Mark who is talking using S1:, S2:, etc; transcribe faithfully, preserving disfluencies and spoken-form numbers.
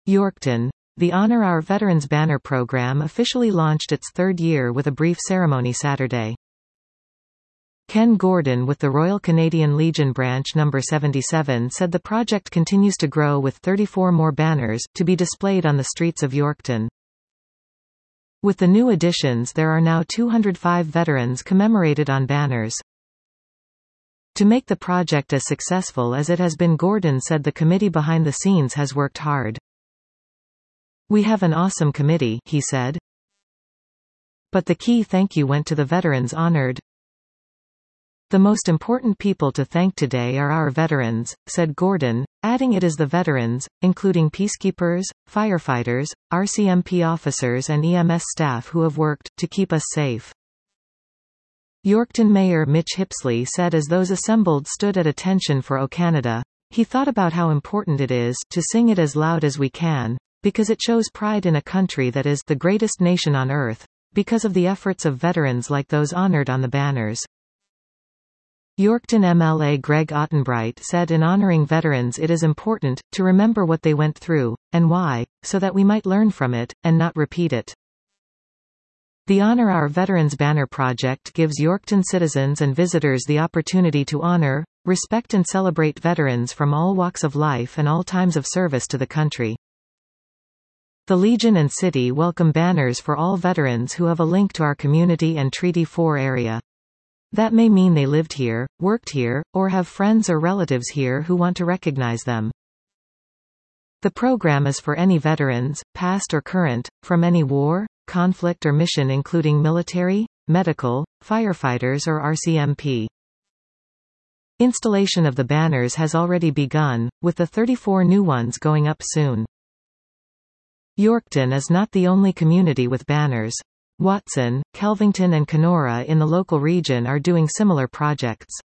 S1: Yorkton. The Honor Our Veterans banner program officially launched its third year with a brief ceremony Saturday. Ken Gordon with the Royal Canadian Legion Branch number seventy-seven said the project continues to grow with thirty-four more banners, to be displayed on the streets of Yorkton. With the new additions there are now two hundred five veterans commemorated on banners. To make the project as successful as it has been, Gordon said the committee behind the scenes has worked hard. "We have an awesome committee," he said. "But the key thank you went to the veterans honored. The most important people to thank today are our veterans," said Gordon, adding it is the veterans, including peacekeepers, firefighters, R C M P officers and E M S staff who have worked to keep us safe. Yorkton Mayor Mitch Hipsley said as those assembled stood at attention for O Canada, he thought about how important it is to sing it as loud as we can, because it shows pride in a country that is the greatest nation on earth, because of the efforts of veterans like those honored on the banners. Yorkton M L A Greg Ottenbright said in honoring veterans it is important to remember what they went through, and why, so that we might learn from it, and not repeat it. The Honor Our Veterans Banner project gives Yorkton citizens and visitors the opportunity to honor, respect and celebrate veterans from all walks of life and all times of service to the country. The Legion and City welcome banners for all veterans who have a link to our community and Treaty four area. That may mean they lived here, worked here, or have friends or relatives here who want to recognize them. The program is for any veterans, past or current, from any war, conflict or mission including military, medical, firefighters or R C M P. Installation of the banners has already begun, with the thirty-four new ones going up soon. Yorkton is not the only community with banners. Watson, Kelvington and Kenora in the local region are doing similar projects.